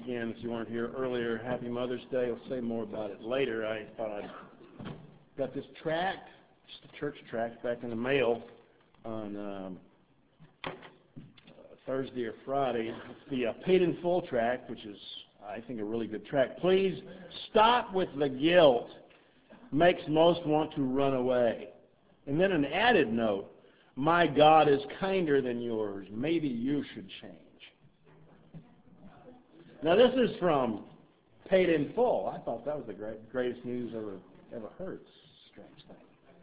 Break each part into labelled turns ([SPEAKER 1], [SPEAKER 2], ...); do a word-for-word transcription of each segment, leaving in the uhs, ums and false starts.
[SPEAKER 1] again, if you weren't here earlier, happy Mother's Day. I'll say more about it later. I thought I'd got this tract, just a church tract, back in the mail on um, uh, Thursday or Friday. It's the uh, Paid in Full tract, which is, I think, a really good tract. Please stop with the guilt. Makes most want to run away. And then an added note, my God is kinder than yours. Maybe you should change. Now this is from Paid in Full. I thought that was the great, greatest news ever ever heard. Strange thing.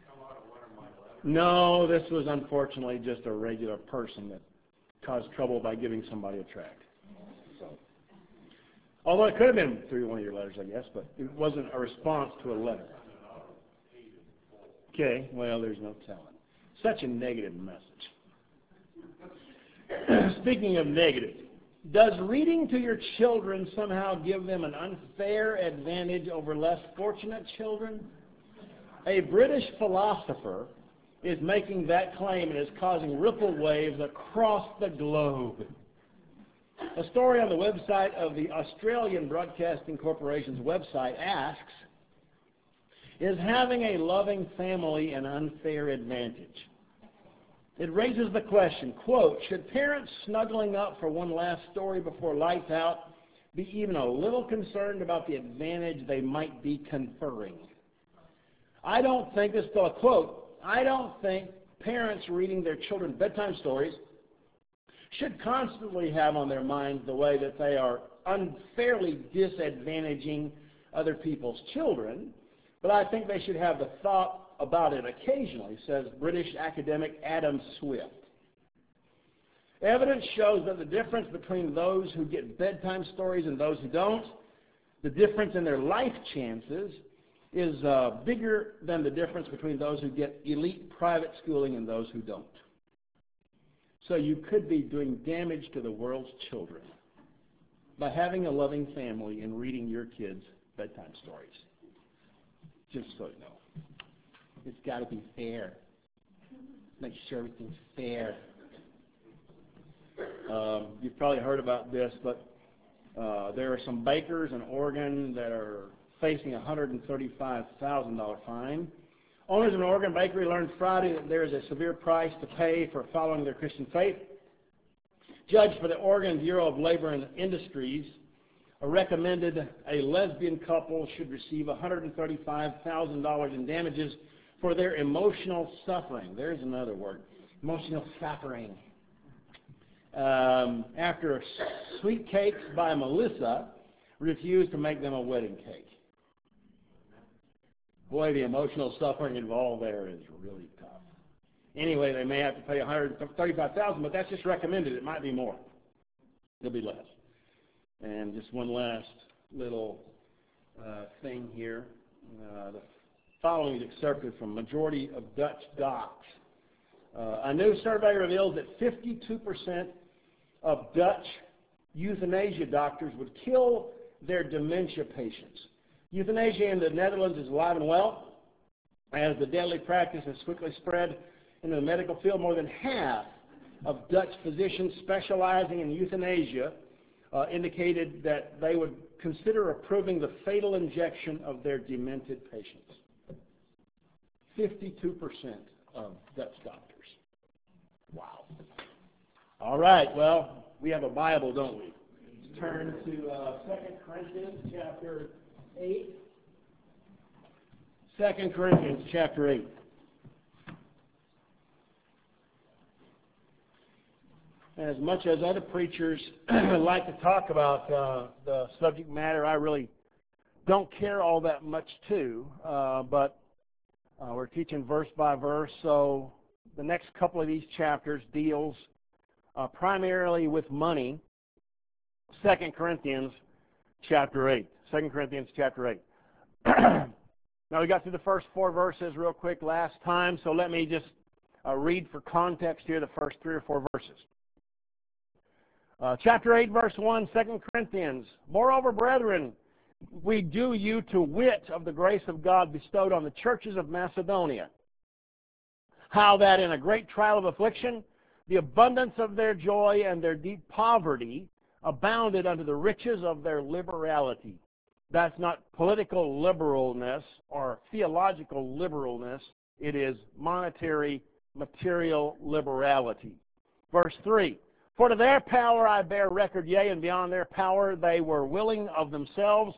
[SPEAKER 1] No, this was unfortunately just a regular person that caused trouble by giving somebody a tract. So, although it could have been through one of your letters, I guess, but it wasn't a response to a letter. Okay, well, there's no telling. Such a negative message. Speaking of negative, does reading to your children somehow give them an unfair advantage over less fortunate children? A British philosopher is making that claim and is causing ripple waves across the globe. A story on the website of the Australian Broadcasting Corporation's website asks, is having a loving family an unfair advantage? It raises the question, quote, should parents snuggling up for one last story before lights out be even a little concerned about the advantage they might be conferring? I don't think, this is still a quote, I don't think parents reading their children bedtime stories should constantly have on their minds the way that they are unfairly disadvantaging other people's children, but I think they should have the thought about it occasionally, says British academic Adam Swift. Evidence shows that the difference between those who get bedtime stories and those who don't, the difference in their life chances, is uh, bigger than the difference between those who get elite private schooling and those who don't. So you could be doing damage to the world's children by having a loving family and reading your kids bedtime stories. Just so you know. It's got to be fair. Make sure everything's fair. Um, you've probably heard about this, but uh, there are some bakers in Oregon that are facing a one hundred thirty-five thousand dollars fine. Owners of an Oregon bakery learned Friday that there is a severe price to pay for following their Christian faith. Judge for the Oregon Bureau of Labor and Industries recommended a lesbian couple should receive one hundred thirty-five thousand dollars in damages for their emotional suffering. There's another word, emotional suffering. Um, after Sweet Cakes by Melissa refused to make them a wedding cake. Boy, the emotional suffering involved there is really tough. Anyway, they may have to pay one hundred thirty-five thousand dollars, but that's just recommended. It might be more. It'll be less. And just one last little uh, thing here. Uh, the following is excerpted from Majority of Dutch Docs. Uh, a new survey reveals that fifty-two percent of Dutch euthanasia doctors would kill their dementia patients. Euthanasia in the Netherlands is alive and well. As the deadly practice has quickly spread into the medical field, more than half of Dutch physicians specializing in euthanasia uh, indicated that they would consider approving the fatal injection of their demented patients. fifty-two percent of Dutch doctors. Wow. All right, well, we have a Bible, don't we? Let's turn to uh, Second Corinthians chapter eight. Second Corinthians chapter eight. As much as other preachers like to talk about uh, the subject matter, I really don't care all that much too, uh, but uh, we're teaching verse by verse, so the next couple of these chapters deals uh, primarily with money. Second Corinthians chapter eight. Second Corinthians chapter eight. Now we got through the first four verses real quick last time, so let me just uh, read for context here the first three or four verses. Uh, chapter eight, verse one, Second Corinthians. Moreover, brethren, we do you to wit of the grace of God bestowed on the churches of Macedonia, how that in a great trial of affliction, the abundance of their joy and their deep poverty abounded unto the riches of their liberality. That's not political liberalness or theological liberalness. It is monetary, material liberality. Verse three, for to their power I bear record, yea, and beyond their power they were willing of themselves,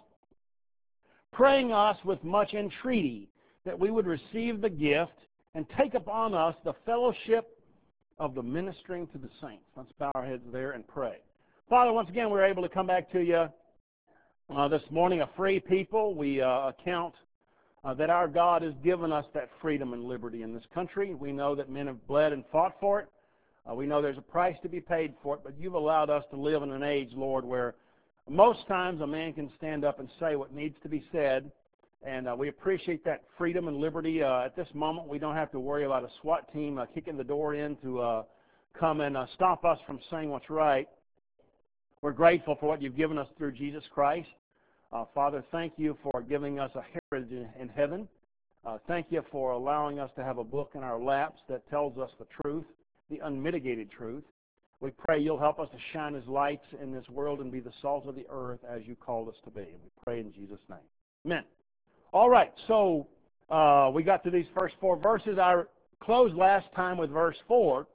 [SPEAKER 1] praying us with much entreaty that we would receive the gift and take upon us the fellowship of the ministering to the saints. Let's bow our heads there and pray. Father, once again, we're able to come back to you uh, this morning, a free people. We uh, account uh, that our God has given us that freedom and liberty in this country. We know that men have bled and fought for it. Uh, we know there's a price to be paid for it, but you've allowed us to live in an age, Lord, where most times a man can stand up and say what needs to be said, and uh, we appreciate that freedom and liberty. Uh, at this moment, we don't have to worry about a SWAT team uh, kicking the door in to uh, come and uh, stop us from saying what's right. We're grateful for what you've given us through Jesus Christ. Uh, Father, thank you for giving us a heritage in, in heaven. Uh, thank you for allowing us to have a book in our laps that tells us the truth, the unmitigated truth. We pray you'll help us to shine as lights in this world and be the salt of the earth as you called us to be. We pray in Jesus' name. Amen. All right, so uh, we got to these first four verses. I closed last time with verse four,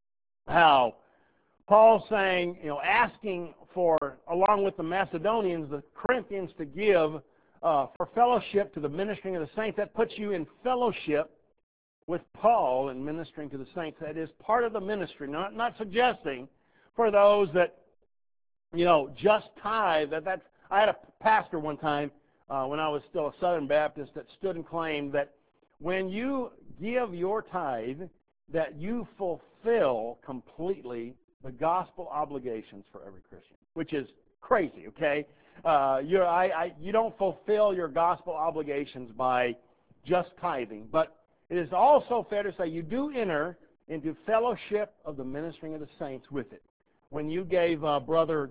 [SPEAKER 1] how Paul's saying, you know, asking for, along with the Macedonians, the Corinthians to give uh, for fellowship to the ministering of the saints. That puts you in fellowship with Paul in ministering to the saints. That is part of the ministry. Not not suggesting for those that, you know, just tithe. That that's, I had a pastor one time uh, when I was still a Southern Baptist that stood and claimed that when you give your tithe, that you fulfill completely the gospel obligations for every Christian, which is crazy. Okay, uh, you I, I you don't fulfill your gospel obligations by just tithing, but it is also fair to say you do enter into fellowship of the ministering of the saints with it. When you gave uh, Brother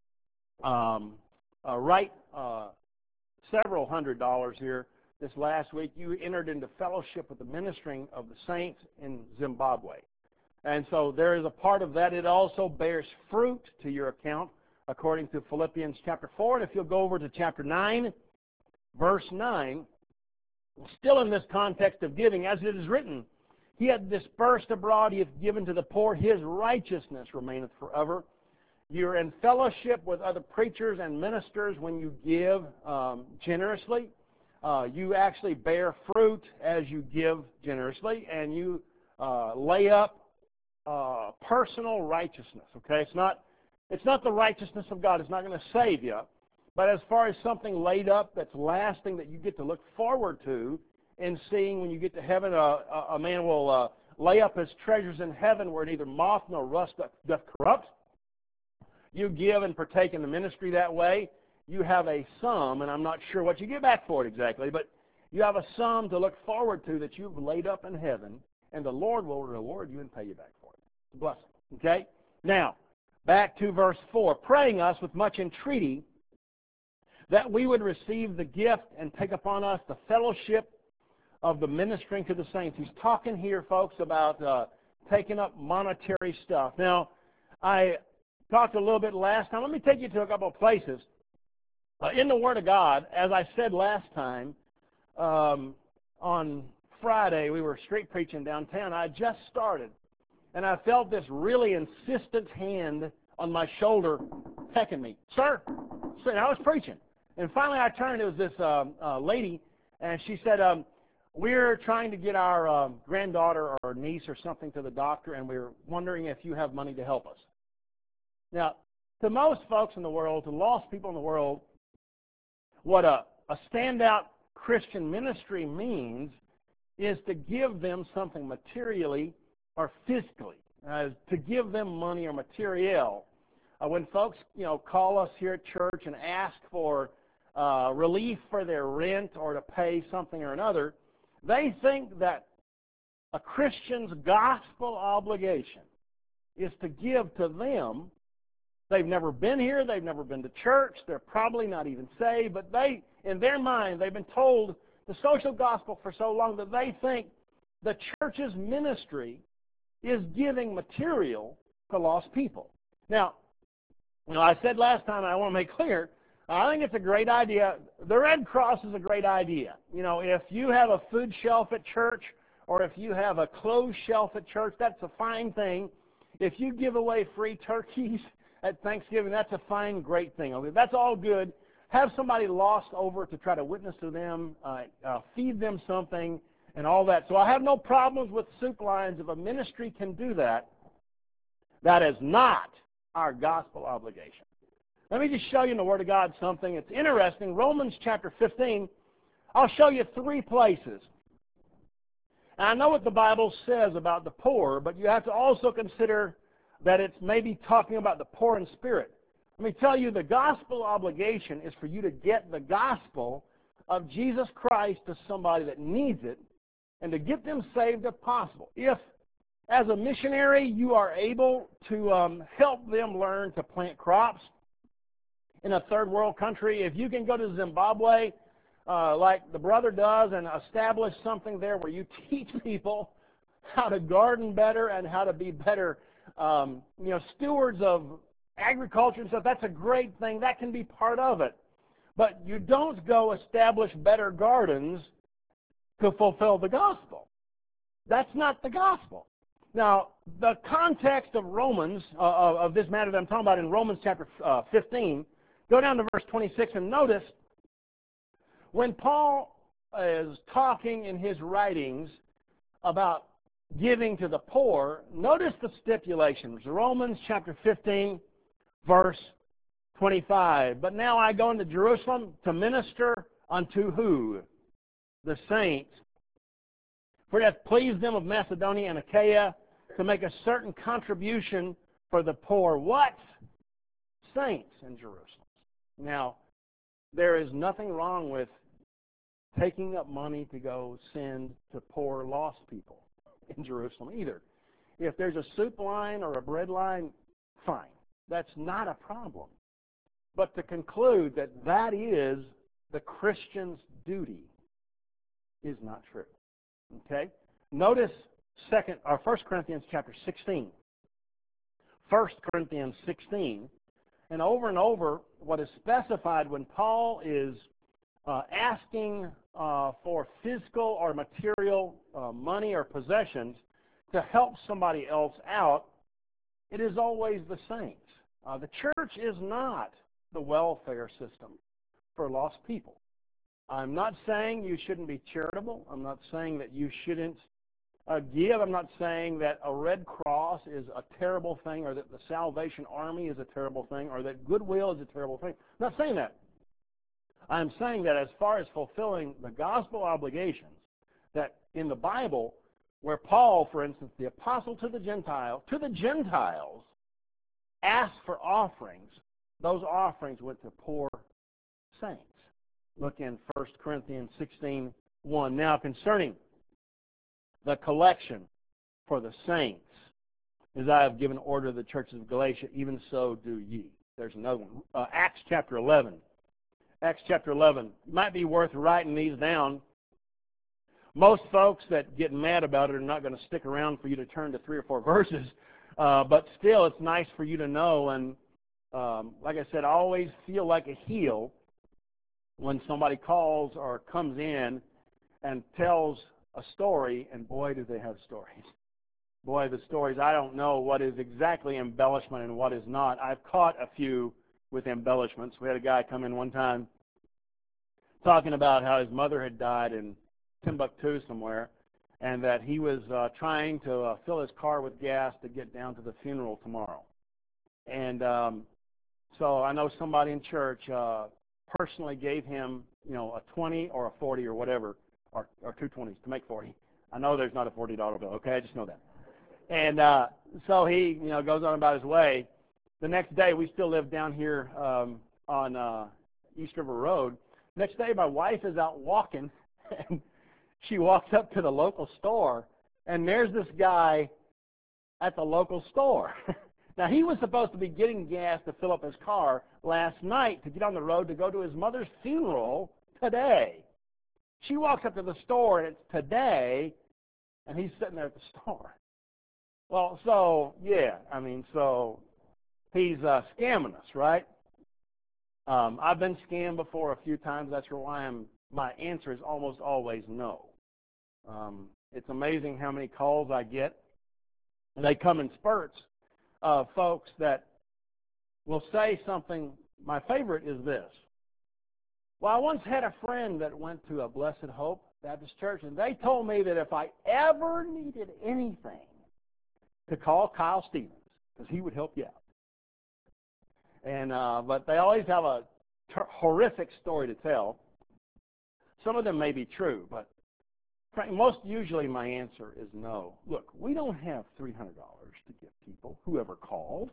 [SPEAKER 1] um, uh, Wright uh, several hundred dollars here this last week, you entered into fellowship with the ministering of the saints in Zimbabwe. And so there is a part of that. It also bears fruit to your account, according to Philippians chapter four. And if you'll go over to chapter nine, verse nine, still in this context of giving, as it is written, he hath dispersed abroad, he hath given to the poor, his righteousness remaineth forever. You're in fellowship with other preachers and ministers when you give um, generously. Uh, you actually bear fruit as you give generously, and you uh, lay up uh, personal righteousness. Okay, it's not it's not the righteousness of God. It's not going to save you. But as far as something laid up that's lasting that you get to look forward to and seeing when you get to heaven, uh, a man will uh, lay up his treasures in heaven where neither moth nor rust doth corrupt. You give and partake in the ministry that way. You have a sum, and I'm not sure what you get back for it exactly, but you have a sum to look forward to that you've laid up in heaven, and the Lord will reward you and pay you back for it. It's a blessing. Okay? Now, back to verse four. Praying us with much entreaty that we would receive the gift and take upon us the fellowship of the ministering to the saints. He's talking here, folks, about uh, taking up monetary stuff. Now, I talked a little bit last time. Let me take you to a couple of places. Uh, in the Word of God, as I said last time, um, on Friday we were street preaching downtown. I just started, and I felt this really insistent hand on my shoulder pecking me. Sir, sir, and I was preaching. And finally I turned, it was this um, uh, lady, and she said, um, we're trying to get our um, granddaughter or niece or something to the doctor, and we're wondering if you have money to help us. Now, to most folks in the world, to lost people in the world, what a, a standout Christian ministry means is to give them something materially or physically, uh, to give them money or material. Uh, when folks, you know, call us here at church and ask for uh, relief for their rent or to pay something or another, they think that a Christian's gospel obligation is to give to them. They've never been here. They've never been to church. They're probably not even saved. But they, in their mind, they've been told the social gospel for so long that they think the church's ministry is giving material to lost people. Now, You know, I said last time, and I want to make clear, I think it's a great idea. The Red Cross is a great idea. You know, if you have a food shelf at church, or if you have a clothes shelf at church, that's a fine thing. If you give away free turkeys at Thanksgiving, that's a fine, great thing. Okay? That's all good. Have somebody lost over to try to witness to them, uh, uh, feed them something, and all that. So I have no problems with soup lines. If a ministry can do that, that is not our gospel obligation. Let me just show you in the Word of God something. It's interesting. Romans chapter fifteen, I'll show you three places. And I know what the Bible says about the poor, but you have to also consider that it's maybe talking about the poor in spirit. Let me tell you, the gospel obligation is for you to get the gospel of Jesus Christ to somebody that needs it and to get them saved if possible. If, as a missionary, you are able to um, help them learn to plant crops in a third world country, if you can go to Zimbabwe uh, like the brother does and establish something there where you teach people how to garden better and how to be better um, you know, stewards of agriculture and stuff, that's a great thing. That can be part of it. But you don't go establish better gardens to fulfill the gospel. That's not the gospel. Now, the context of Romans, uh, of this matter that I'm talking about in Romans chapter uh, fifteen, go down to verse twenty-six and notice when Paul is talking in his writings about giving to the poor, notice the stipulations. Romans chapter fifteen, verse twenty-five. But now I go into Jerusalem to minister unto who? The saints. For it hath pleased them of Macedonia and Achaia to make a certain contribution for the poor. What? Saints in Jerusalem. Now, there is nothing wrong with taking up money to go send to poor, lost people in Jerusalem either. If there's a soup line or a bread line, fine. That's not a problem. But to conclude that that is the Christian's duty is not true. Okay? Notice second or First Corinthians chapter sixteen. First Corinthians sixteen. And over and over, what is specified when Paul is uh, asking uh, for physical or material uh, money or possessions to help somebody else out, it is always the saints. Uh, the church is not the welfare system for lost people. I'm not saying you shouldn't be charitable. I'm not saying that you shouldn't uh, give. I'm not saying that a Red Cross is a terrible thing or that the Salvation Army is a terrible thing or that Goodwill is a terrible thing. I'm not saying that. I'm saying that as far as fulfilling the gospel obligations, that in the Bible, where Paul, for instance, the apostle to the Gentile, to the Gentiles, asked for offerings, those offerings went to poor saints. Look in First Corinthians sixteen one. Now concerning the collection for the saints, as I have given order to the churches of Galatia, even so do ye. There's another one. Uh, Acts chapter eleven. Acts chapter eleven. Might be worth writing these down. Most folks that get mad about it are not going to stick around for you to turn to three or four verses, uh, but still it's nice for you to know. And um, like I said, I always feel like a heel when somebody calls or comes in and tells a story, and boy, do they have stories. Boy, the stories, I don't know what is exactly embellishment and what is not. I've caught a few with embellishments. We had a guy come in one time talking about how his mother had died in Timbuktu somewhere, and that he was uh, trying to uh, fill his car with gas to get down to the funeral tomorrow. And um, so I know somebody in church uh, personally gave him, you know, a twenty or a forty or whatever, or, or two twenties to make forty. I know there's not a forty dollar bill, okay? I just know that. And uh, so he, you know, goes on about his way. The next day, we still live down here um, on uh, East River Road. Next day, my wife is out walking, and she walks up to the local store, and there's this guy at the local store. Now, he was supposed to be getting gas to fill up his car last night to get on the road to go to his mother's funeral today. She walks up to the store, and it's today, and he's sitting there at the store. Well, so, yeah, I mean, so he's uh, scamming us, right? Um, I've been scammed before a few times. That's why I'm, my answer is almost always no. Um, it's amazing how many calls I get. They come in spurts of folks that will say something. My favorite is this. Well, I once had a friend that went to a Blessed Hope Baptist Church, and they told me that if I ever needed anything, to call Kyle Stevens, because he would help you out. And uh, but they always have a ter- horrific story to tell. Some of them may be true, but most usually my answer is no. Look, we don't have three hundred dollars to give people, whoever calls,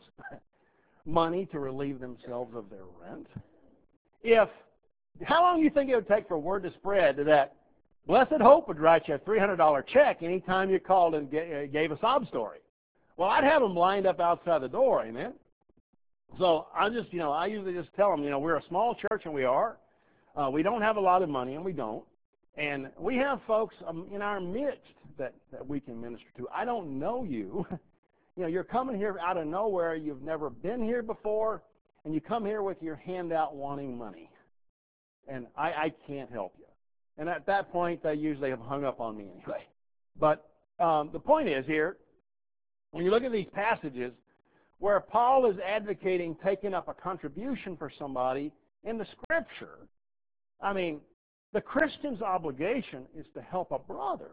[SPEAKER 1] money to relieve themselves of their rent. If how long do you think it would take for word to spread that Blessed Hope would write you a three hundred dollars check anytime you called and gave a sob story? Well, I'd have them lined up outside the door, amen? So I just, you know, I usually just tell them, you know, we're a small church, and we are. Uh, we don't have a lot of money, and we don't. And we have folks um, in our midst that, that we can minister to. I don't know you. You know, you're coming here out of nowhere. You've never been here before, and you come here with your hand out wanting money. And I, I can't help you. And at that point, they usually have hung up on me anyway. But um, the point is here, when you look at these passages where Paul is advocating taking up a contribution for somebody in the Scripture, I mean, the Christian's obligation is to help a brother.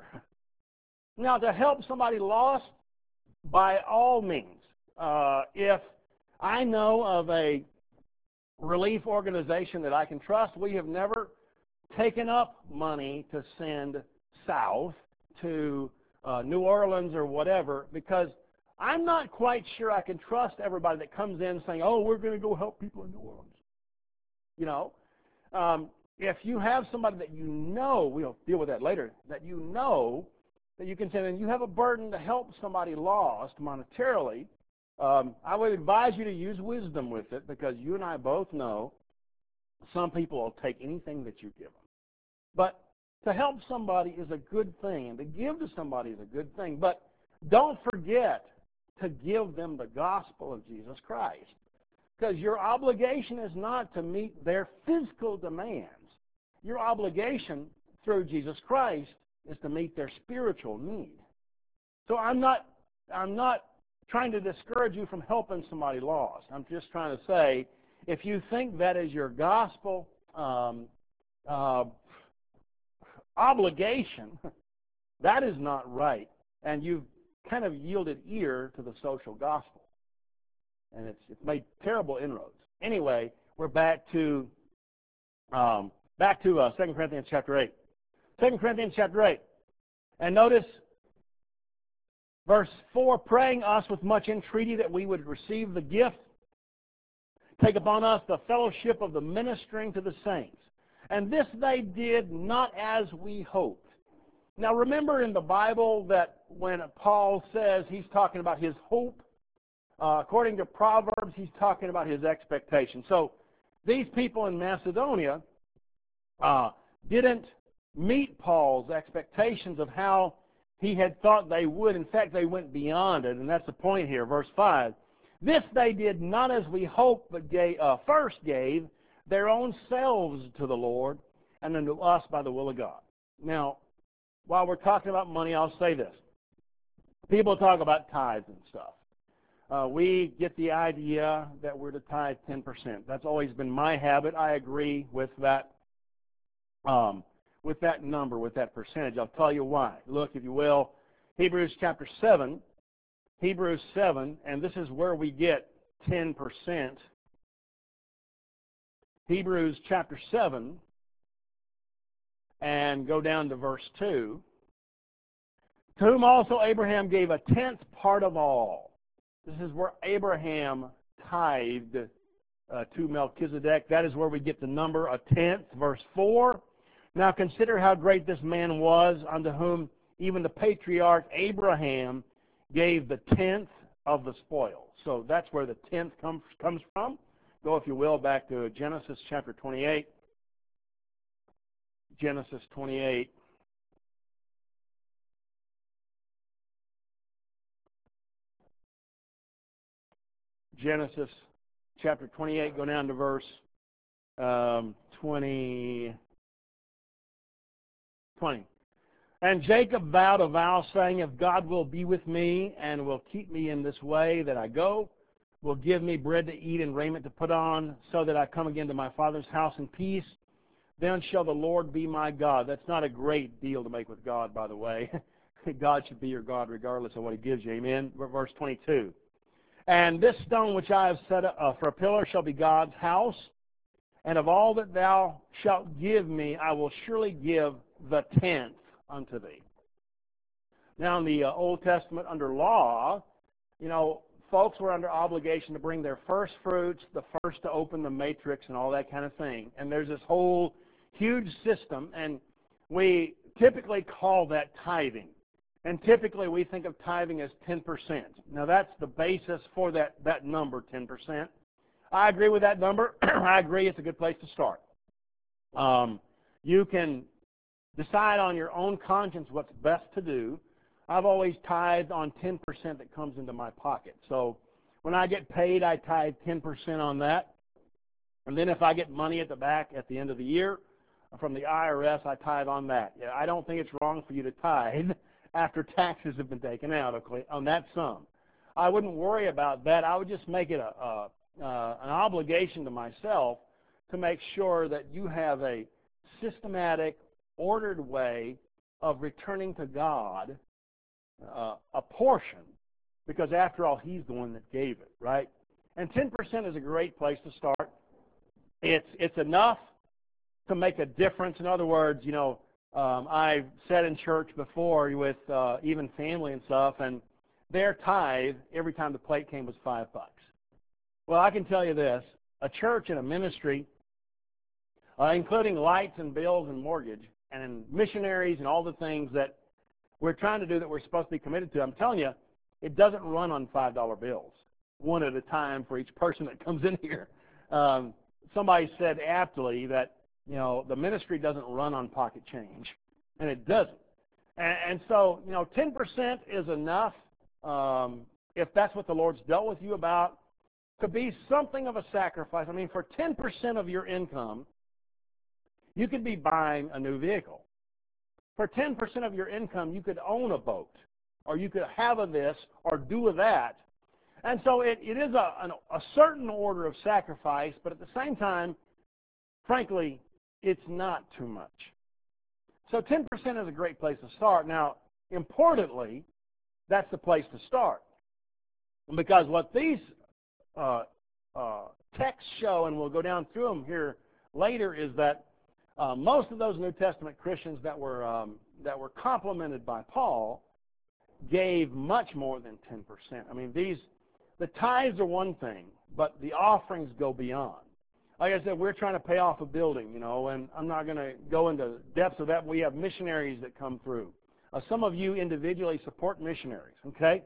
[SPEAKER 1] Now, to help somebody lost, by all means. Uh, if I know of a relief organization that I can trust, we have never taken up money to send south to uh, New Orleans or whatever, because I'm not quite sure I can trust everybody that comes in saying, oh, we're going to go help people in New Orleans. You know, um, if you have somebody that you know, we'll deal with that later, that you know that you can send, and you have a burden to help somebody lost monetarily, um, I would advise you to use wisdom with it, because you and I both know some people will take anything that you give them. But to help somebody is a good thing, and to give to somebody is a good thing. But don't forget to give them the gospel of Jesus Christ, because your obligation is not to meet their physical demands. Your obligation through Jesus Christ is to meet their spiritual need. So I'm not, I'm not trying to discourage you from helping somebody lost. I'm just trying to say, if you think that is your gospel um, uh, obligation, that is not right, and you've kind of yielded ear to the social gospel, and it's it's made terrible inroads. Anyway, we're back to um, back to uh, Second Corinthians chapter eight. Second Corinthians chapter eight, and notice verse four: praying us with much entreaty that we would receive the gift, take upon us the fellowship of the ministering to the saints. And this they did not as we hoped. Now remember in the Bible that when Paul says he's talking about his hope, uh, according to Proverbs, he's talking about his expectation. So these people in Macedonia uh, didn't meet Paul's expectations of how he had thought they would. In fact, they went beyond it, and that's the point here, verse five. This they did not as we hoped, but gave, uh, first gave their own selves to the Lord, and unto us by the will of God. Now, while we're talking about money, I'll say this. People talk about tithes and stuff. Uh, we get the idea that we're to tithe ten percent. That's always been my habit. I agree with that, um, with that number, with that percentage. I'll tell you why. Look, if you will, Hebrews chapter seven. Hebrews seven, and this is where we get ten percent. Hebrews chapter seven, and go down to verse two. To whom also Abraham gave a tenth part of all. This is where Abraham tithed uh, to Melchizedek. That is where we get the number a tenth. Verse four. Now consider how great this man was, unto whom even the patriarch Abraham gave the tenth of the spoil. So that's where the tenth comes comes from. Go, if you will, back to Genesis chapter twenty-eight. Genesis twenty-eight. Genesis chapter twenty-eight, go down to verse um, twenty, twenty. And Jacob vowed a vow, saying, if God will be with me and will keep me in this way that I go, will give me bread to eat and raiment to put on, so that I come again to my father's house in peace, then shall the Lord be my God. That's not a great deal to make with God, by the way. God should be your God regardless of what he gives you. Amen? Verse twenty-two. And this stone which I have set up uh, for a pillar shall be God's house, and of all that thou shalt give me, I will surely give the tenth unto thee. Now, in the uh, Old Testament, under law, you know, folks were under obligation to bring their first fruits, the first to open the matrix and all that kind of thing. And there's this whole huge system, and we typically call that tithing. And typically we think of tithing as ten percent. Now, that's the basis for that, that number, ten percent. I agree with that number. I agree it's a good place to start. Um, you can decide on your own conscience what's best to do. I've always tithed on ten percent that comes into my pocket. So when I get paid, I tithe ten percent on that. And then if I get money at the back at the end of the year from the I R S, I tithe on that. Yeah, I don't think it's wrong for you to tithe after taxes have been taken out, okay, on that sum. I wouldn't worry about that. I would just make it a, a, uh, an obligation to myself to make sure that you have a systematic, ordered way of returning to God uh, a portion, because after all, he's the one that gave it, right? And ten percent is a great place to start. It's, it's enough to make a difference. In other words, you know, um, I've said in church before with uh, even family and stuff, and their tithe every time the plate came was five bucks. Well, I can tell you this, a church and a ministry, uh, including lights and bills and mortgage, and missionaries and all the things that we're trying to do that we're supposed to be committed to, I'm telling you, it doesn't run on five dollar bills, one at a time for each person that comes in here. Um, somebody said aptly that, you know, the ministry doesn't run on pocket change, and it doesn't. And, and so, you know, ten percent is enough, um, if that's what the Lord's dealt with you about, to be something of a sacrifice. I mean, for ten percent of your income, you could be buying a new vehicle. For ten percent of your income, you could own a boat, or you could have a this, or do a that. And so it, it is a, an, a certain order of sacrifice, but at the same time, frankly, it's not too much. So ten percent is a great place to start. Now, importantly, that's the place to start. Because what these uh, uh, texts show, and we'll go down through them here later, is that uh, most of those New Testament Christians that were, um, that were complimented by Paul gave much more than ten percent. I mean, these, the tithes are one thing, but the offerings go beyond. Like I said, we're trying to pay off a building, you know, and I'm not going to go into depths of that. We have missionaries that come through. Uh, some of you individually support missionaries, okay?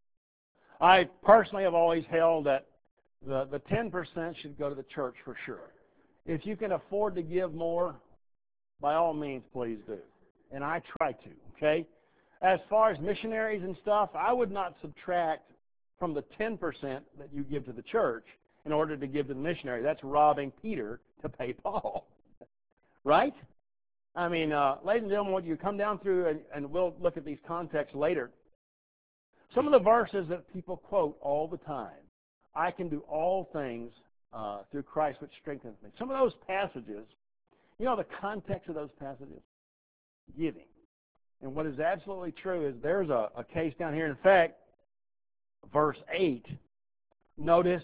[SPEAKER 1] I personally have always held that the, the ten percent should go to the church for sure. If you can afford to give more, by all means, please do. And I try to, okay? As far as missionaries and stuff, I would not subtract from the ten percent that you give to the church in order to give to the missionary. That's robbing Peter to pay Paul. Right? I mean, uh, ladies and gentlemen, when you come down through, and, and we'll look at these contexts later, some of the verses that people quote all the time, I can do all things uh, through Christ which strengthens me. Some of those passages, you know the context of those passages? Giving. And what is absolutely true is there's a, a case down here. In fact, verse eight, notice,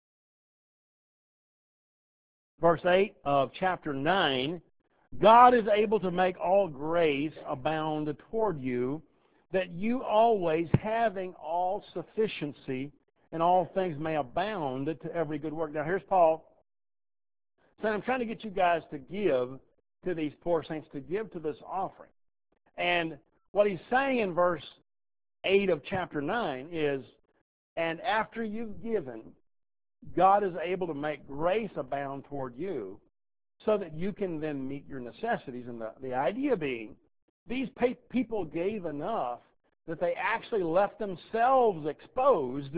[SPEAKER 1] verse eight of chapter nine, God is able to make all grace abound toward you, that you always, having all sufficiency in all things, may abound to every good work. Now here's Paul saying, I'm trying to get you guys to give to these poor saints, to give to this offering. And what he's saying in verse eight of chapter nine is, and after you've given, God is able to make grace abound toward you so that you can then meet your necessities. And the, the idea being, these people gave enough that they actually left themselves exposed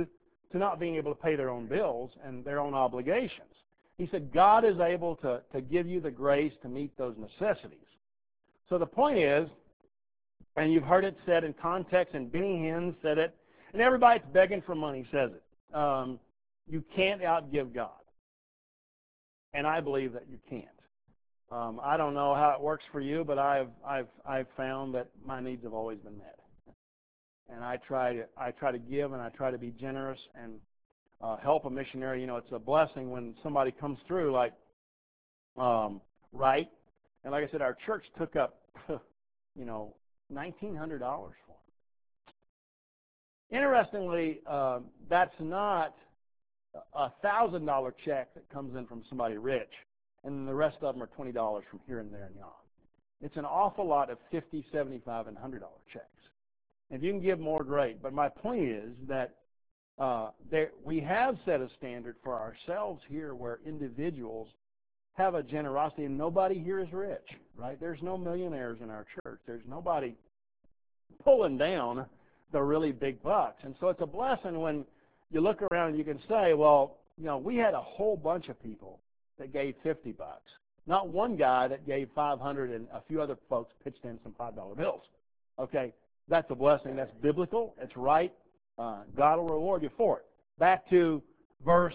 [SPEAKER 1] to not being able to pay their own bills and their own obligations. He said, God is able to, to give you the grace to meet those necessities. So the point is, and you've heard it said in context, and Benny Hinn said it, and everybody that's begging for money says it. Um, you can't outgive God. And I believe that you can't. Um, I don't know how it works for you, but I've, I've, I've found that my needs have always been met. And I try to, I try to give, and I try to be generous and uh, help a missionary. You know, it's a blessing when somebody comes through like um, Wright. And like I said, our church took up, you know, nineteen hundred dollars for him. Interestingly, uh, that's not a one thousand dollar check that comes in from somebody rich, and then the rest of them are twenty dollars from here and there and yon. It's an awful lot of fifty, seventy-five, and one hundred dollar checks. If you can give more, great. But my point is that uh, there, we have set a standard for ourselves here where individuals have a generosity, and nobody here is rich, right? There's no millionaires in our church. There's nobody pulling down the really big bucks. And so it's a blessing when you look around and you can say, well, you know, we had a whole bunch of people that gave fifty bucks. Not one guy that gave five hundred, and a few other folks pitched in some five dollar bills. Okay, that's a blessing. That's biblical. It's right. Uh, God will reward you for it. Back to verse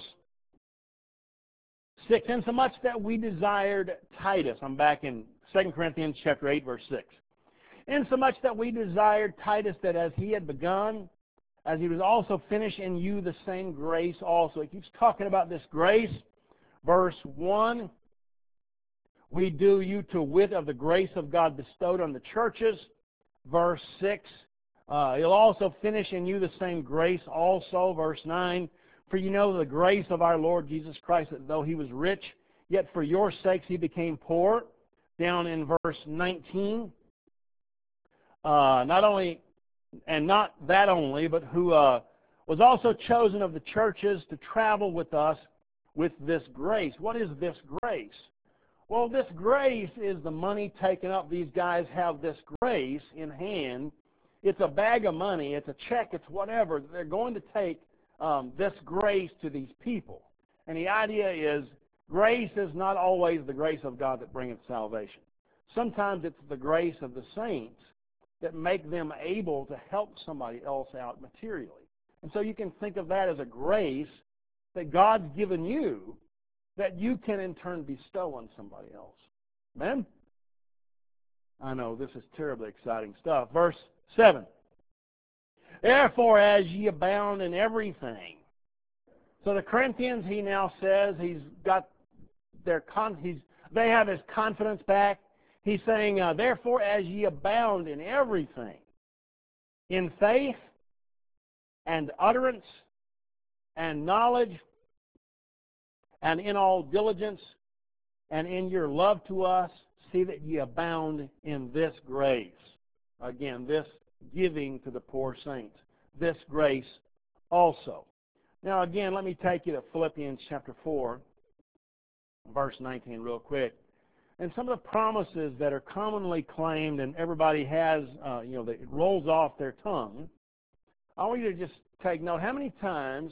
[SPEAKER 1] six. Insomuch that we desired Titus. I'm back in Second Corinthians chapter eight, verse six. Insomuch that we desired Titus, that as he had begun, as he was also finished in you, the same grace also. He keeps talking about this grace. Verse one, we do you to wit of the grace of God bestowed on the churches. Verse six, uh, he'll also finish in you the same grace also. Verse nine, for you know the grace of our Lord Jesus Christ, that though he was rich, yet for your sakes he became poor. Down in verse nineteen, uh, not only, and not that only, but who uh, was also chosen of the churches to travel with us with this grace. What is this grace? Well, this grace is the money taken up. These guys have this grace in hand. It's a bag of money. It's a check. It's whatever. They're going to take um, this grace to these people. And the idea is grace is not always the grace of God that bringeth salvation. Sometimes it's the grace of the saints that make them able to help somebody else out materially. And so you can think of that as a grace that God's given you that you can in turn bestow on somebody else. Amen? I know, this is terribly exciting stuff. Verse seven. Therefore, as ye abound in everything. So the Corinthians, he now says, he's got their con- he's, they have his confidence back. He's saying, uh, therefore, as ye abound in everything, in faith and utterance and knowledge and in all diligence and in your love to us, see that ye abound in this grace. Again, this giving to the poor saints. This grace also. Now, again, let me take you to Philippians chapter four, verse nineteen real quick. And some of the promises that are commonly claimed and everybody has, uh, you know, that it rolls off their tongue. I want you to just take note. How many times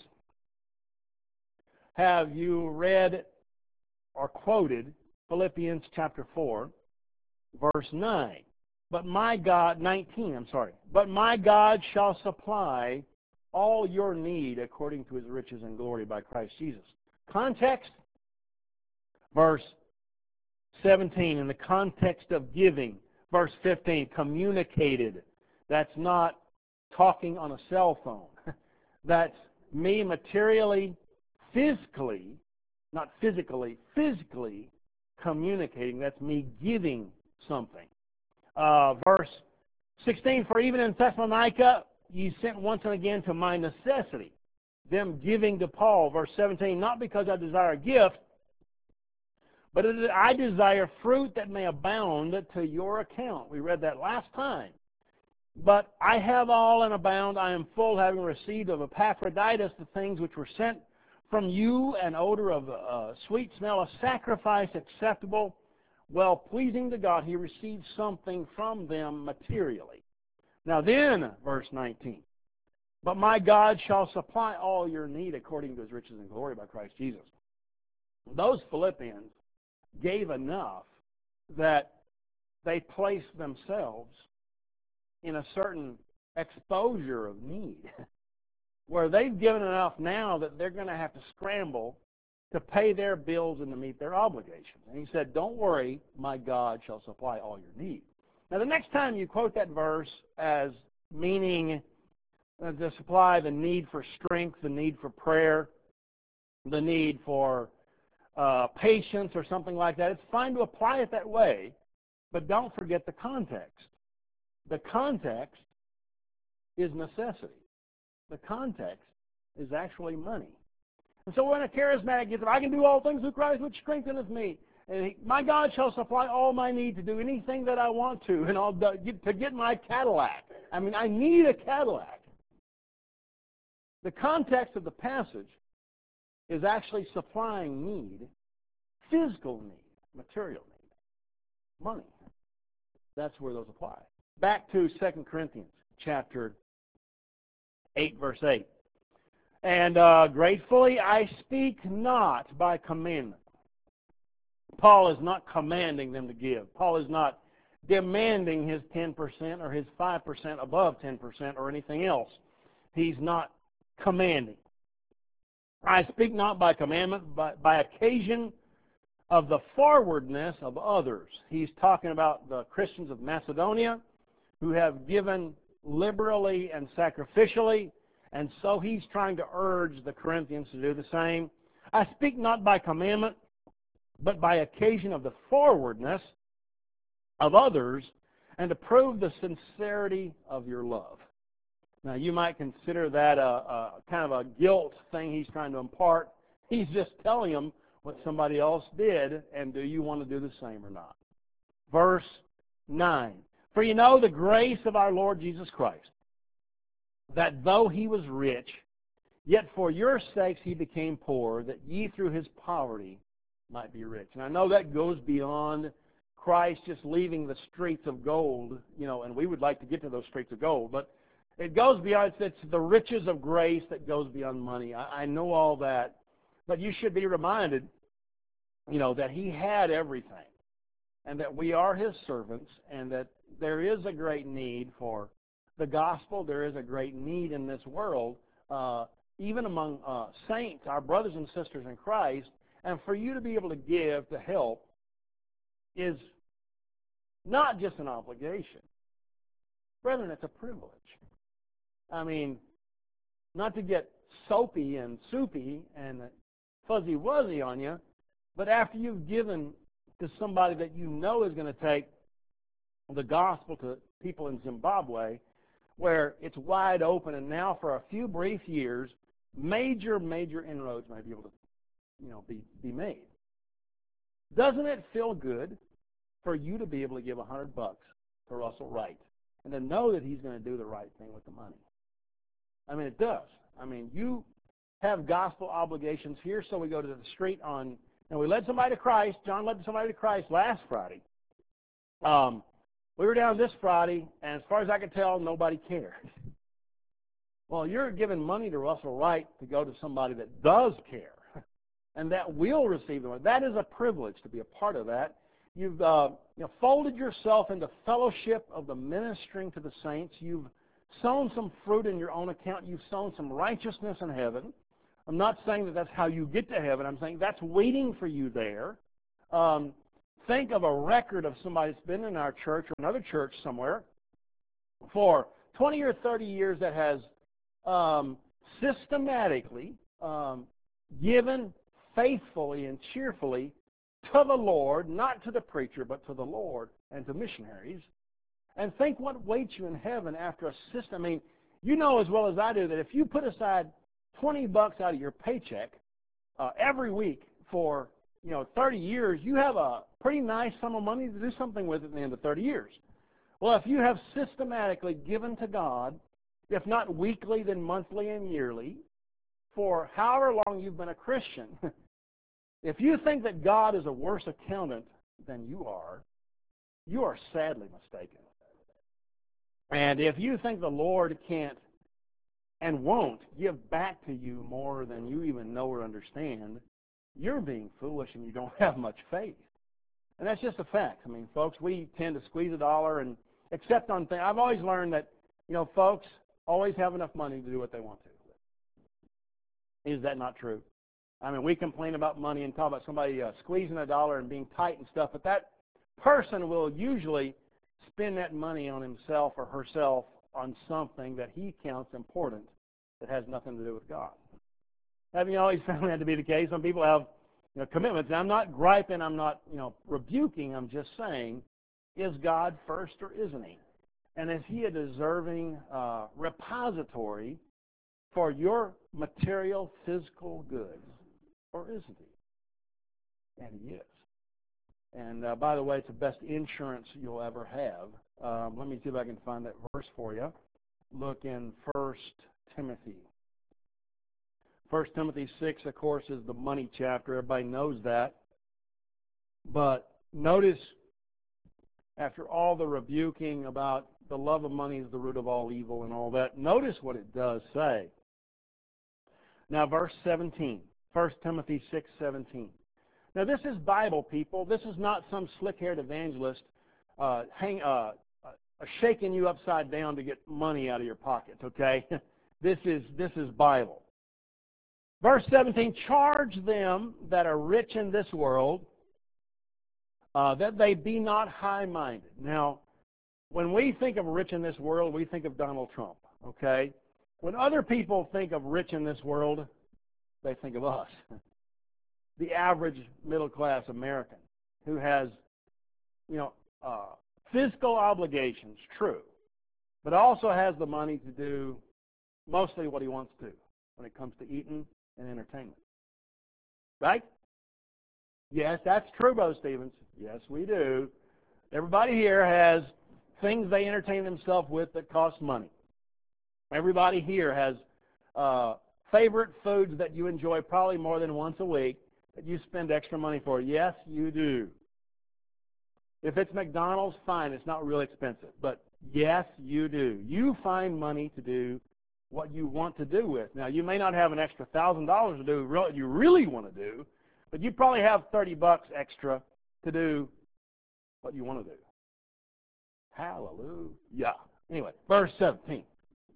[SPEAKER 1] have you read or quoted Philippians chapter four, verse nine? But my God, nineteen, I'm sorry. But my God shall supply all your need according to his riches and glory by Christ Jesus. Context, verse seventeen, in the context of giving. Verse fifteen, communicated. That's not talking on a cell phone. That's me materially, physically, not physically, physically communicating. That's me giving something. Uh, verse sixteen, for even in Thessalonica ye sent once and again to my necessity, them giving to Paul. Verse seventeen, not because I desire a gift, but I desire fruit that may abound to your account. We read that last time. But I have all and abound. I am full, having received of Epaphroditus the things which were sent from you, an odor of uh, sweet smell, a sacrifice acceptable, well pleasing to God. He received something from them materially. Now then, verse nineteen. But my God shall supply all your need according to his riches and glory by Christ Jesus. Those Philippians gave enough that they placed themselves in a certain exposure of need, where they've given enough now that they're going to have to scramble to pay their bills and to meet their obligations. And he said, don't worry, my God shall supply all your need. Now, the next time you quote that verse as meaning uh, to supply the need for strength, the need for prayer, the need for uh, patience or something like that, it's fine to apply it that way, but don't forget the context. The context is necessity. The context is actually money. And so when a charismatic gets up, I can do all things through Christ which strengtheneth me. And he, my God shall supply all my need to do anything that I want to, and I'll do, get, to get my Cadillac. I mean, I need a Cadillac. The context of the passage is actually supplying need, physical need, material need, money. That's where those apply. Back to Second Corinthians chapter eight, verse eight. And uh, gratefully I speak not by commandment. Paul is not commanding them to give. Paul is not demanding his ten percent or his five percent above ten percent or anything else. He's not commanding. I speak not by commandment, but by occasion of the forwardness of others. He's talking about the Christians of Macedonia who have given liberally and sacrificially, and so he's trying to urge the Corinthians to do the same. I speak not by commandment, but by occasion of the forwardness of others, and to prove the sincerity of your love. Now, you might consider that a, a kind of a guilt thing he's trying to impart. He's just telling them what somebody else did, and do you want to do the same or not? Verse nine. For you know the grace of our Lord Jesus Christ, that though he was rich, yet for your sakes he became poor, that ye through his poverty might be rich. And I know that goes beyond Christ just leaving the streets of gold, you know, and we would like to get to those streets of gold, but it goes beyond, it's the riches of grace that goes beyond money. I, I know all that, but you should be reminded, you know, that he had everything, and that we are his servants, and that there is a great need for the gospel. There is a great need in this world, uh, even among uh, saints, our brothers and sisters in Christ, and for you to be able to give, to help, is not just an obligation. Brethren, it's a privilege. I mean, not to get soapy and soupy and fuzzy-wuzzy on you, but after you've given to somebody that you know is going to take the gospel to people in Zimbabwe, where it's wide open, and now for a few brief years, major, major inroads may be able to, you know, be, be made. Doesn't it feel good for you to be able to give a hundred bucks to Russell Wright and to know that he's going to do the right thing with the money? I mean, it does. I mean, you have gospel obligations here, so we go to the street on, and we led somebody to Christ. John led somebody to Christ last Friday. Um, we were down this Friday, and as far as I could tell, nobody cared. Well, you're giving money to Russell Wright to go to somebody that does care, and that will receive the money. That is a privilege to be a part of that. You've uh, you know, folded yourself into fellowship of the ministering to the saints. You've sown some fruit in your own account. You've sown some righteousness in heaven. I'm not saying that that's how you get to heaven. I'm saying that's waiting for you there. Um, think of a record of somebody that's been in our church or another church somewhere for twenty or thirty years that has um, systematically um, given faithfully and cheerfully to the Lord, not to the preacher, but to the Lord and to missionaries. And think what waits you in heaven after a system. I mean, you know as well as I do that if you put aside twenty bucks out of your paycheck uh, every week for, you know, thirty years, you have a pretty nice sum of money to do something with at the end of thirty years. Well, if you have systematically given to God, if not weekly, then monthly and yearly, for however long you've been a Christian, if you think that God is a worse accountant than you are, you are sadly mistaken. And if you think the Lord can't and won't give back to you more than you even know or understand, you're being foolish and you don't have much faith. And that's just a fact. I mean, folks, we tend to squeeze a dollar and accept on things. I've always learned that, you know, folks always have enough money to do what they want to. Is that not true? I mean, we complain about money and talk about somebody uh, squeezing a dollar and being tight and stuff, but that person will usually spend that money on himself or herself on something that he counts important that has nothing to do with God. Have you always found that to be the case? Some people have, you know, commitments. And I'm not griping, I'm not, you know, rebuking, I'm just saying, is God first or isn't he? And is he a deserving uh, repository for your material, physical goods, or isn't he? And he is. And uh, by the way, it's the best insurance you'll ever have. Um, let me see if I can find that verse for you. Look in First Timothy. First Timothy six, of course, is the money chapter. Everybody knows that. But notice, after all the rebuking about the love of money is the root of all evil and all that, notice what it does say. Now, verse seventeen. First Timothy six seventeen. Now, this is Bible, people. This is not some slick-haired evangelist uh, hang, uh, uh, shaking you upside down to get money out of your pocket, okay? This is, this is Bible. Verse seventeen, charge them that are rich in this world, uh, that they be not high-minded. Now, when we think of rich in this world, we think of Donald Trump, okay? When other people think of rich in this world, they think of us. The average middle-class American who has, you know, uh, physical obligations, true, but also has the money to do mostly what he wants to when it comes to eating and entertainment. Right? Yes, that's true, Brother Stevens. Yes, we do. Everybody here has things they entertain themselves with that cost money. Everybody here has uh, favorite foods that you enjoy probably more than once a week that you spend extra money for. Yes, you do. If it's McDonald's, fine. It's not really expensive. But yes, you do. You find money to do what you want to do with. Now, you may not have an extra one thousand dollars to do what you really want to do, but you probably have thirty bucks extra to do what you want to do. Hallelujah. Anyway, verse seventeen.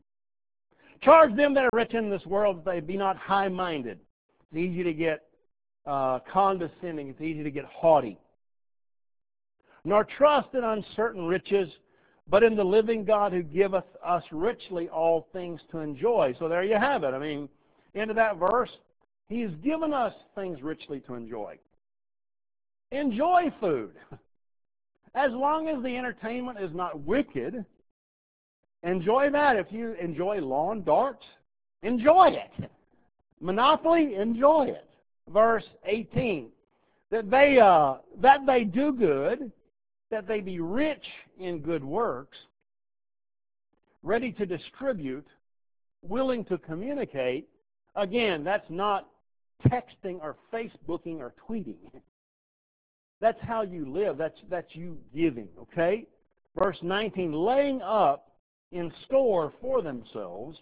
[SPEAKER 1] Charge them that are rich in this world that they be not high-minded. It's easy to get uh, condescending. It's easy to get haughty. Nor trust in uncertain riches, but in the living God who giveth us richly all things to enjoy. So there you have it. I mean, into that verse, he's given us things richly to enjoy. Enjoy food. As long as the entertainment is not wicked, enjoy that. If you enjoy lawn darts, enjoy it. Monopoly, enjoy it. Verse eighteen, that they, uh, that they do good, that they be rich in good works, ready to distribute, willing to communicate. Again, that's not texting or Facebooking or tweeting. That's how you live. That's, that's you giving, okay? Verse nineteen, laying up in store for themselves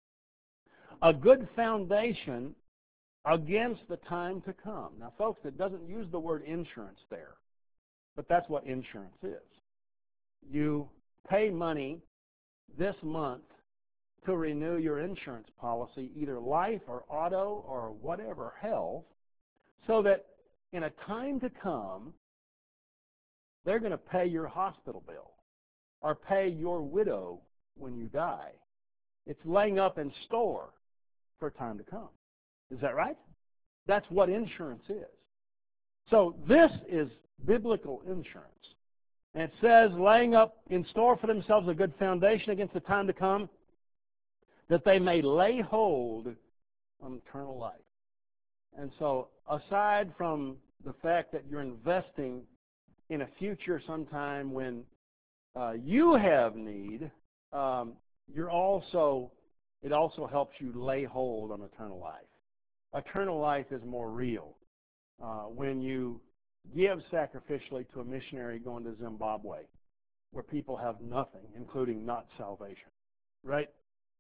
[SPEAKER 1] a good foundation against the time to come. Now, folks, it doesn't use the word insurance there, but that's what insurance is. You pay money this month to renew your insurance policy, either life or auto or whatever, health, so that in a time to come, they're going to pay your hospital bill or pay your widow when you die. It's laying up in store for time to come. Is that right? That's what insurance is. So this is biblical insurance. And it says, laying up in store for themselves a good foundation against the time to come, that they may lay hold on eternal life. And so, aside from the fact that you're investing in a future sometime when uh, you have need, um, you're also, it also helps you lay hold on eternal life. Eternal life is more real. Uh, when you give sacrificially to a missionary going to Zimbabwe, where people have nothing, including not salvation, right?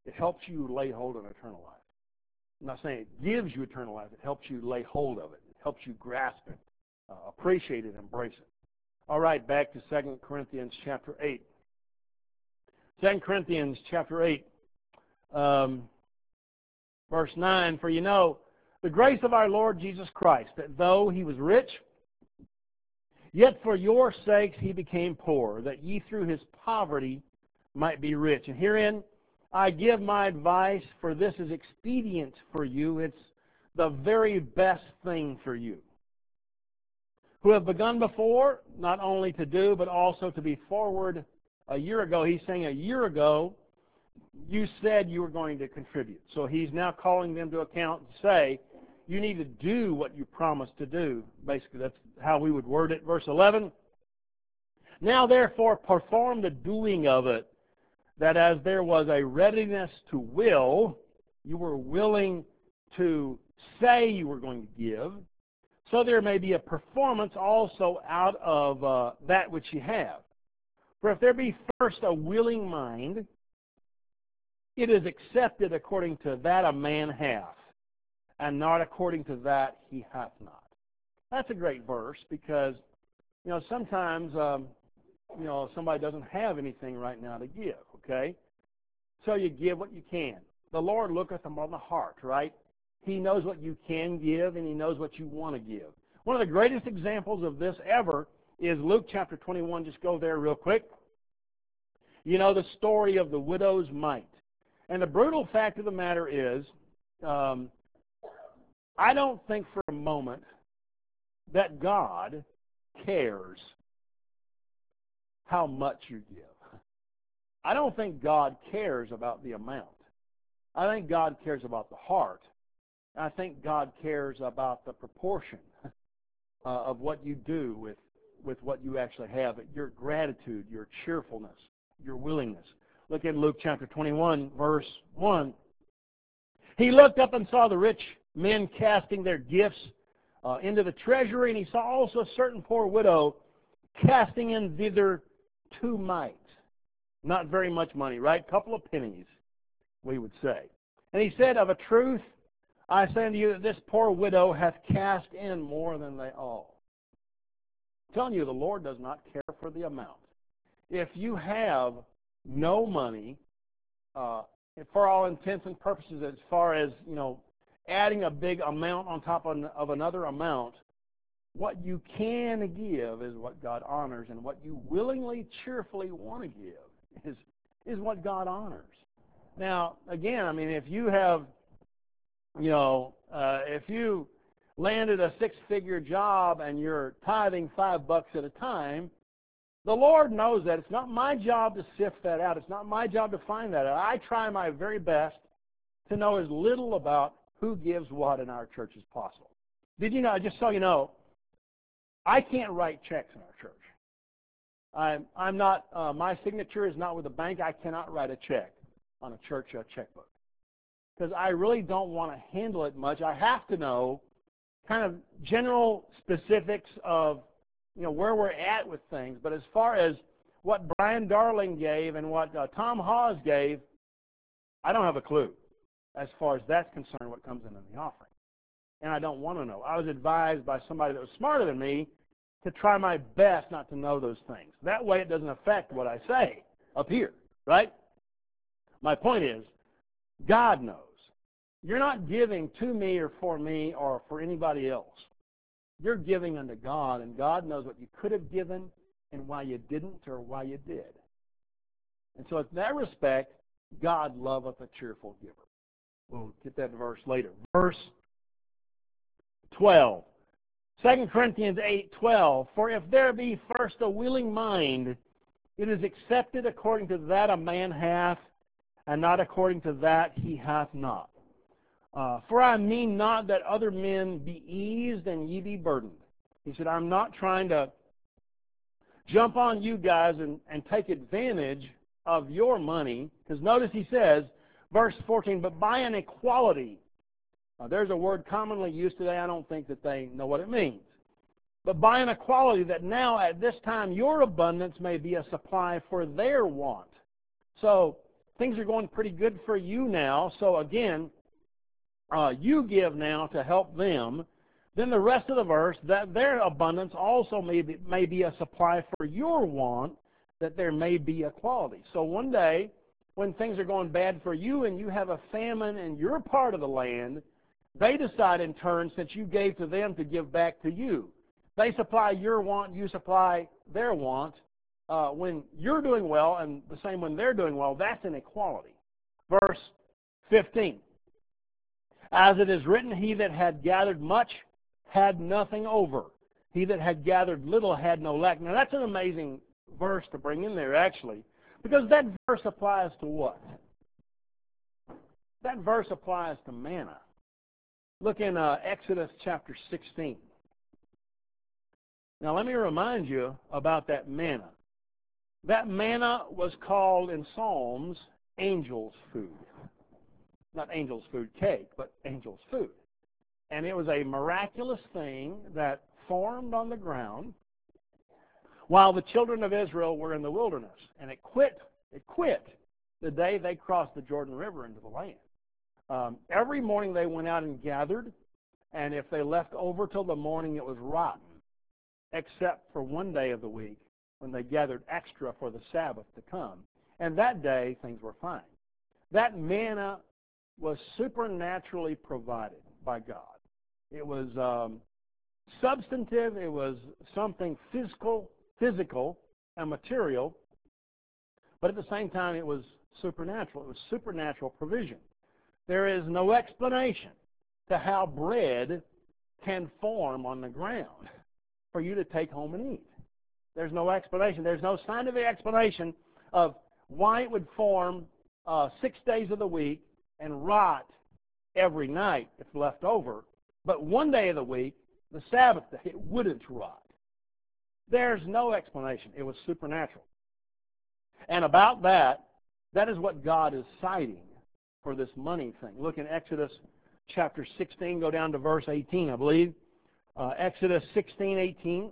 [SPEAKER 1] It helps you lay hold on eternal life. I'm not saying it gives you eternal life. It helps you lay hold of it. It helps you grasp it, uh, appreciate it, embrace it. All right, back to Second Corinthians chapter eight. Second Corinthians chapter eight, um, verse nine, for you know the grace of our Lord Jesus Christ, that though he was rich, yet for your sakes he became poor, that ye through his poverty might be rich. And herein I give my advice, for this is expedient for you. It's the very best thing for you. Who have begun before, not only to do, but also to be forward. A year ago, he's saying a year ago, you said you were going to contribute. So he's now calling them to account and say, you need to do what you promised to do. Basically, that's how we would word it. Verse eleven, now therefore perform the doing of it, that as there was a readiness to will, you were willing to say you were going to give, so there may be a performance also out of uh, that which you have. For if there be first a willing mind, it is accepted according to that a man hath, and not according to that he hath not. That's a great verse because, you know, sometimes, um, you know, somebody doesn't have anything right now to give, okay? So you give what you can. The Lord looketh upon the heart, right? He knows what you can give, and he knows what you want to give. One of the greatest examples of this ever is Luke chapter twenty-one. Just go there real quick. You know the story of the widow's mite. And the brutal fact of the matter is, um, I don't think for a moment that God cares how much you give. I don't think God cares about the amount. I think God cares about the heart. I think God cares about the proportion uh, of what you do with, with what you actually have, your gratitude, your cheerfulness, your willingness. Look at Luke chapter twenty-one, verse one. He looked up and saw the rich men casting their gifts uh, into the treasury, and he saw also a certain poor widow casting in thither two mites. Not very much money, right? A couple of pennies, we would say. And he said, of a truth, I say unto you that this poor widow hath cast in more than they all. I'm telling you, the Lord does not care for the amount. If you have no money, uh, for all intents and purposes, as far as, you know, adding a big amount on top of, of another amount, what you can give is what God honors, and what you willingly, cheerfully want to give is, is what God honors. Now, again, I mean, if you have, you know, uh, if you landed a six-figure job and you're tithing five bucks at a time, the Lord knows that. It's not my job to sift that out. It's not my job to find that out. I try my very best to know as little about who gives what in our church as possible. Did you know, just so you know, I can't write checks in our church. I'm, I'm not, uh, my signature is not with a bank. I cannot write a check on a church uh, checkbook because I really don't want to handle it much. I have to know kind of general specifics of, you know, where we're at with things. But as far as what Brian Darling gave and what uh, Tom Hawes gave, I don't have a clue as far as that's concerned, what comes in in the offering. And I don't want to know. I was advised by somebody that was smarter than me to try my best not to know those things. That way it doesn't affect what I say up here, right? My point is, God knows. You're not giving to me or for me or for anybody else. You're giving unto God, and God knows what you could have given and why you didn't or why you did. And so in that respect, God loveth a cheerful giver. We'll get that verse later. Verse twelve. Second Corinthians eight twelve. For if there be first a willing mind, it is accepted according to that a man hath, and not according to that he hath not. Uh, for I mean not that other men be eased and ye be burdened. He said, I'm not trying to jump on you guys and, and take advantage of your money. Because notice he says, verse fourteen, but by an equality. Now, there's a word commonly used today. I don't think that they know what it means. But by an equality that now at this time your abundance may be a supply for their want. So things are going pretty good for you now, so again, uh, you give now to help them. Then the rest of the verse, that their abundance also may be, may be a supply for your want, that there may be equality. So one day, when things are going bad for you and you have a famine in your part of the land, they decide in turn, since you gave to them, to give back to you. They supply your want, you supply their want. Uh, when you're doing well, and the same when they're doing well, that's an equality. Verse fifteen. As it is written, he that had gathered much had nothing over. He that had gathered little had no lack. Now that's an amazing verse to bring in there, actually, because that verse applies to what? That verse applies to manna. Look in uh, Exodus chapter sixteen. Now let me remind you about that manna. That manna was called in Psalms angel's food. Not angel's food cake, but angel's food. And it was a miraculous thing that formed on the ground while the children of Israel were in the wilderness. And it quit, it quit the day they crossed the Jordan River into the land. Um, every morning they went out and gathered, and if they left over till the morning, it was rotten, except for one day of the week when they gathered extra for the Sabbath to come. And that day, things were fine. That manna was supernaturally provided by God. It was um, substantive. It was something physical, physical and material, but at the same time, it was supernatural. It was supernatural provision. There is no explanation to how bread can form on the ground for you to take home and eat. There's no explanation. There's no scientific explanation of why it would form uh, six days of the week and rot every night if left over, but one day of the week, the Sabbath day, it wouldn't rot. There's no explanation. It was supernatural. And about that, that is what God is citing for this money thing. Look in Exodus chapter sixteen, go down to verse eighteen, I believe. Uh, Exodus sixteen, eighteen.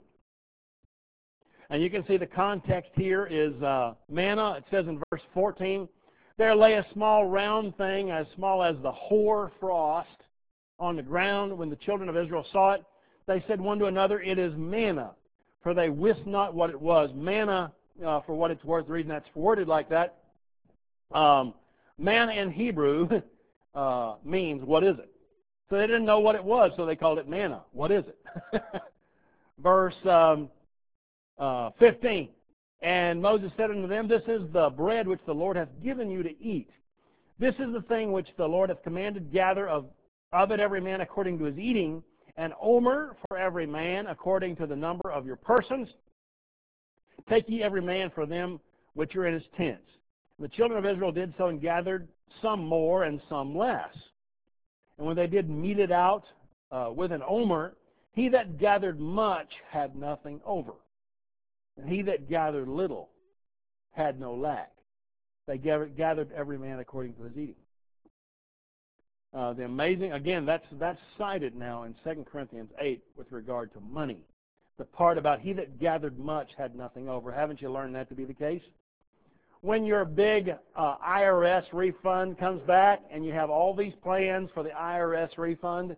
[SPEAKER 1] And you can see the context here is uh, manna. It says in verse fourteen, there lay a small round thing as small as the hoar frost on the ground. When the children of Israel saw it, they said one to another, it is manna, for they wist not what it was. Manna, uh, for what it's worth, the reason that's worded like that, um, manna in Hebrew uh, means what is it? So they didn't know what it was, so they called it manna. What is it? Verse um, uh, fifteen. And Moses said unto them, this is the bread which the Lord hath given you to eat. This is the thing which the Lord hath commanded, gather of, of it every man according to his eating, an omer for every man according to the number of your persons. Take ye every man for them which are in his tents. The children of Israel did so and gathered some more and some less. And when they did mete it out uh, with an omer, he that gathered much had nothing over. And he that gathered little had no lack. They gathered, gathered every man according to his eating. Uh, the amazing, again, that's, that's cited now in Second Corinthians eight with regard to money. The part about he that gathered much had nothing over. Haven't you learned that to be the case? When your big uh, I R S refund comes back and you have all these plans for the I R S refund,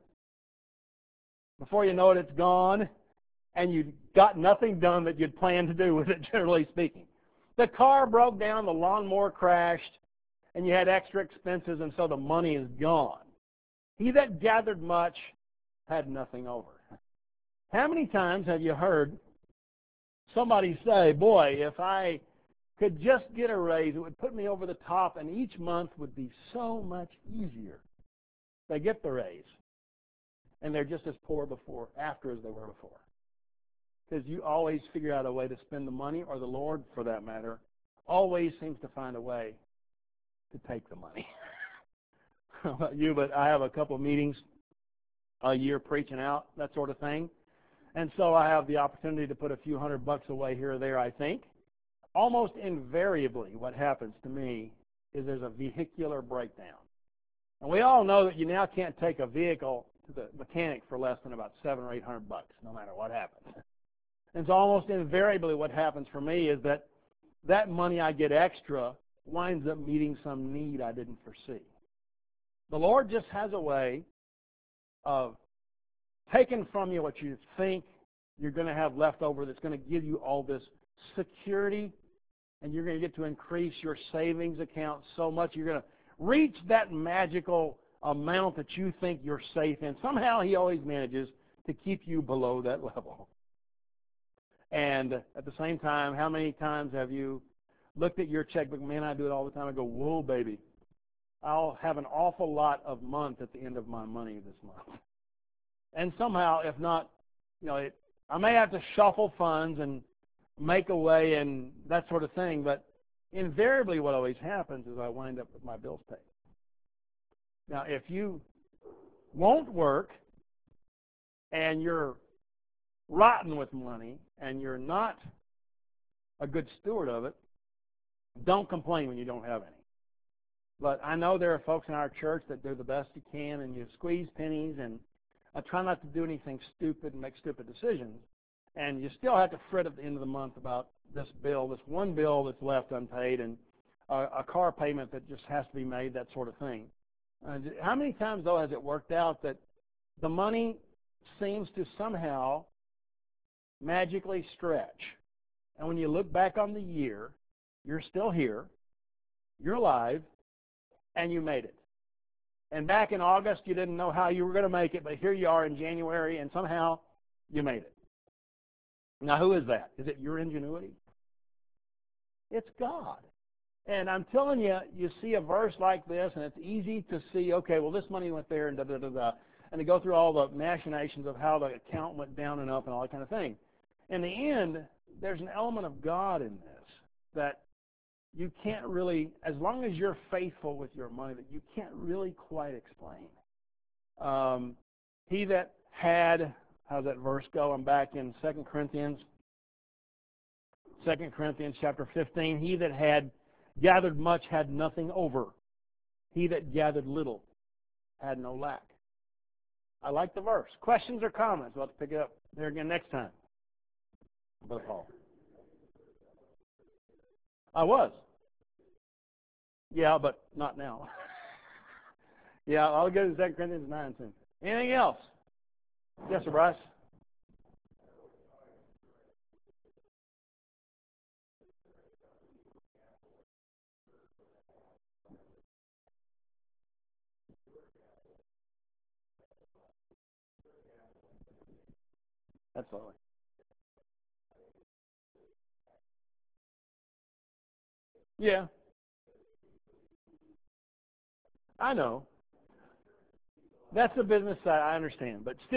[SPEAKER 1] before you know it, it's gone, and you got nothing done that you'd planned to do with it, generally speaking. The car broke down, the lawnmower crashed, and you had extra expenses, and so the money is gone. He that gathered much had nothing over. How many times have you heard somebody say, boy, if I could just get a raise, it would put me over the top, and each month would be so much easier. They get the raise, and they're just as poor before, after as they were before. Because you always figure out a way to spend the money, or the Lord, for that matter, always seems to find a way to take the money. I don't know about you, but I have a couple of meetings a year preaching out, that sort of thing. And so I have the opportunity to put a few hundred bucks away here or there, I think. Almost invariably, what happens to me is there's a vehicular breakdown. And we all know that you now can't take a vehicle to the mechanic for less than about seven or eight hundred bucks, no matter what happens. And so almost invariably what happens for me is that that money I get extra winds up meeting some need I didn't foresee. The Lord just has a way of taking from you what you think you're going to have left over that's going to give you all this security, and you're going to get to increase your savings account so much you're going to reach that magical amount that you think you're safe in. Somehow he always manages to keep you below that level. And at the same time, how many times have you looked at your checkbook? Man, I do it all the time. I go, whoa, baby. I'll have an awful lot of month at the end of my money this month. And somehow, if not, you know, it, I may have to shuffle funds and make a way and that sort of thing, but invariably what always happens is I wind up with my bills paid. Now, if you won't work and you're rotten with money and you're not a good steward of it, don't complain when you don't have any. But I know there are folks in our church that do the best you can, and you squeeze pennies, and I try not to do anything stupid and make stupid decisions. And you still have to fret at the end of the month about this bill, this one bill that's left unpaid, and a, a car payment that just has to be made, that sort of thing. Uh, how many times, though, has it worked out that the money seems to somehow magically stretch? And when you look back on the year, you're still here, you're alive, and you made it. And back in August, you didn't know how you were going to make it, but here you are in January, and somehow you made it. Now, who is that? Is it your ingenuity? It's God. And I'm telling you, you see a verse like this, and it's easy to see, okay, well, this money went there, and da-da-da-da, and to go through all the machinations of how the account went down and up and all that kind of thing. In the end, there's an element of God in this that you can't really, as long as you're faithful with your money, that you can't really quite explain. Um, he that had, how's that verse go? I'm back in Second Corinthians. Second Corinthians chapter fifteen. He that had gathered much had nothing over. He that gathered little had no lack. I like the verse. Questions or comments? We'll have to pick it up there again next time. Brother Paul. I was. Yeah, but not now. Yeah, I'll go to Second Corinthians nine soon. Anything else? Yes, sir, Bryce? Absolutely. Yeah. I know. That's the business side, I understand. But still,